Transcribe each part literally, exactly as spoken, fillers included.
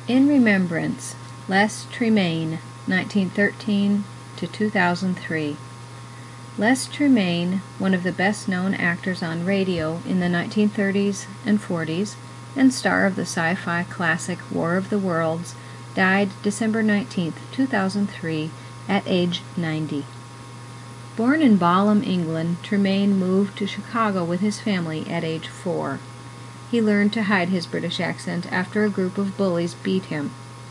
In Remembrance, Les Tremayne, nineteen thirteen to two thousand three. Les Tremayne, one of the best-known actors on radio in the nineteen thirties and forties, and star of the sci-fi classic War of the Worlds, died December nineteenth, two thousand three, at age ninety. Born in Balham, England, Tremayne moved to Chicago with his family at age four. He learned to hide his British accent after a group of bullies beat him.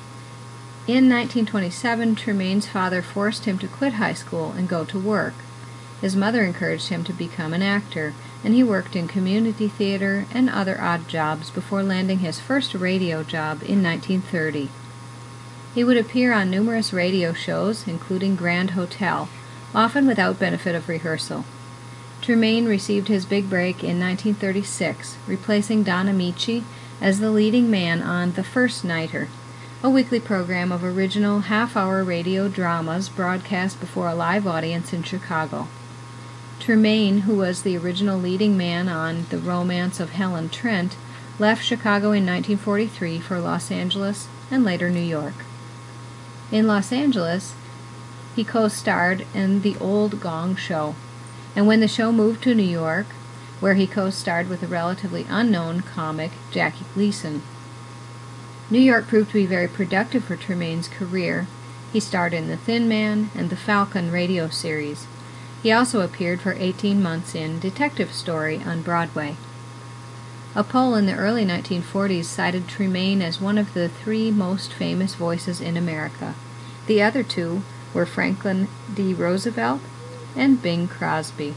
In nineteen twenty-seven, Tremayne's father forced him to quit high school and go to work. His mother encouraged him to become an actor, and he worked in community theater and other odd jobs before landing his first radio job in nineteen thirty. He would appear on numerous radio shows, including Grand Hotel, often without benefit of rehearsal. Tremayne received his big break in nineteen thirty-six, replacing Don Amici as the leading man on The First Nighter, a weekly program of original half-hour radio dramas broadcast before a live audience in Chicago. Tremayne, who was the original leading man on The Romance of Helen Trent, left Chicago in nineteen forty-three for Los Angeles and later New York. In Los Angeles, he co-starred in The Old Gong Show, and when the show moved to New York, where he co-starred with a relatively unknown comic, Jackie Gleason. New York proved to be very productive for Tremayne's career. He starred in The Thin Man and The Falcon radio series. He also appeared for eighteen months in Detective Story on Broadway. A poll in the early nineteen forties cited Tremayne as one of the three most famous voices in America. The other two were Franklin D. Roosevelt and Bing Crosby.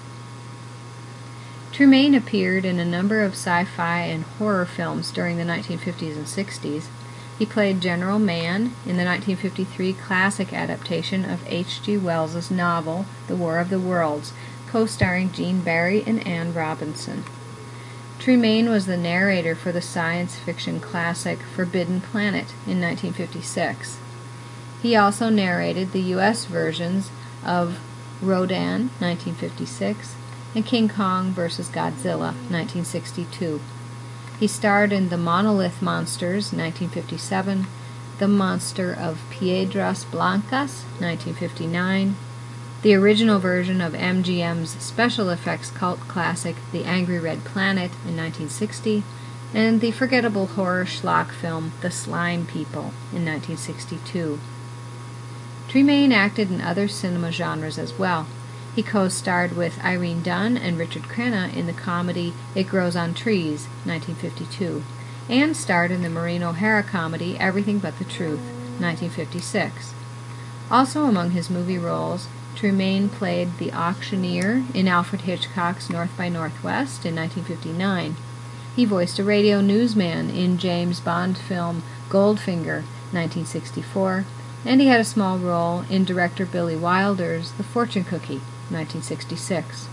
Tremayne appeared in a number of sci-fi and horror films during the nineteen fifties and sixties. He played General Mann in the nineteen fifty-three classic adaptation of H G Wells's novel The War of the Worlds, co-starring Gene Barry and Anne Robinson. Tremayne was the narrator for the science fiction classic Forbidden Planet in nineteen fifty-six. He also narrated the U S versions of Rodan, nineteen fifty-six, and King Kong versus Godzilla, nineteen sixty-two. He starred in The Monolith Monsters, nineteen fifty-seven, The Monster of Piedras Blancas, nineteen fifty-nine, the original version of M G M's special effects cult classic The Angry Red Planet in nineteen sixty, and the forgettable horror schlock film The Slime People in nineteen sixty-two. Tremayne acted in other cinema genres as well. He co-starred with Irene Dunne and Richard Crenna in the comedy It Grows on Trees, nineteen fifty-two, and starred in the Maureen O'Hara comedy Everything But the Truth, nineteen fifty-six. Also among his movie roles, Tremayne played the auctioneer in Alfred Hitchcock's North by Northwest in nineteen fifty-nine. He voiced a radio newsman in James Bond film Goldfinger, nineteen sixty-four, and he had a small role in director Billy Wilder's The Fortune Cookie, nineteen sixty-six.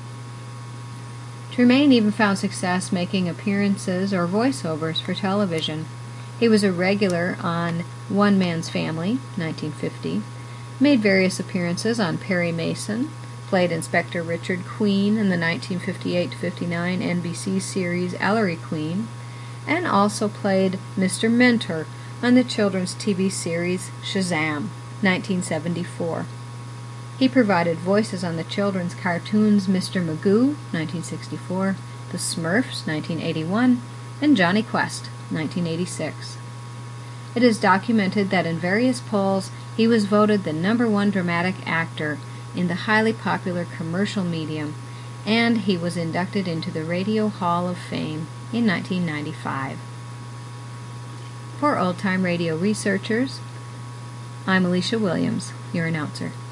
Tremayne even found success making appearances or voiceovers for television. He was a regular on One Man's Family, nineteen fifty, made various appearances on Perry Mason, played Inspector Richard Queen in the nineteen fifty-eight to fifty-nine N B C series Ellery Queen, and also played Mister Mentor on the children's T V series Shazam, nineteen seventy-four. He provided voices on the children's cartoons Mister Magoo, nineteen sixty-four, The Smurfs, nineteen eighty-one, and Johnny Quest, nineteen eighty-six. It is documented that in various polls he was voted the number one dramatic actor in the highly popular commercial medium, and he was inducted into the Radio Hall of Fame in nineteen ninety-five. For Old Time Radio researchers, I'm Alicia Williams, your announcer.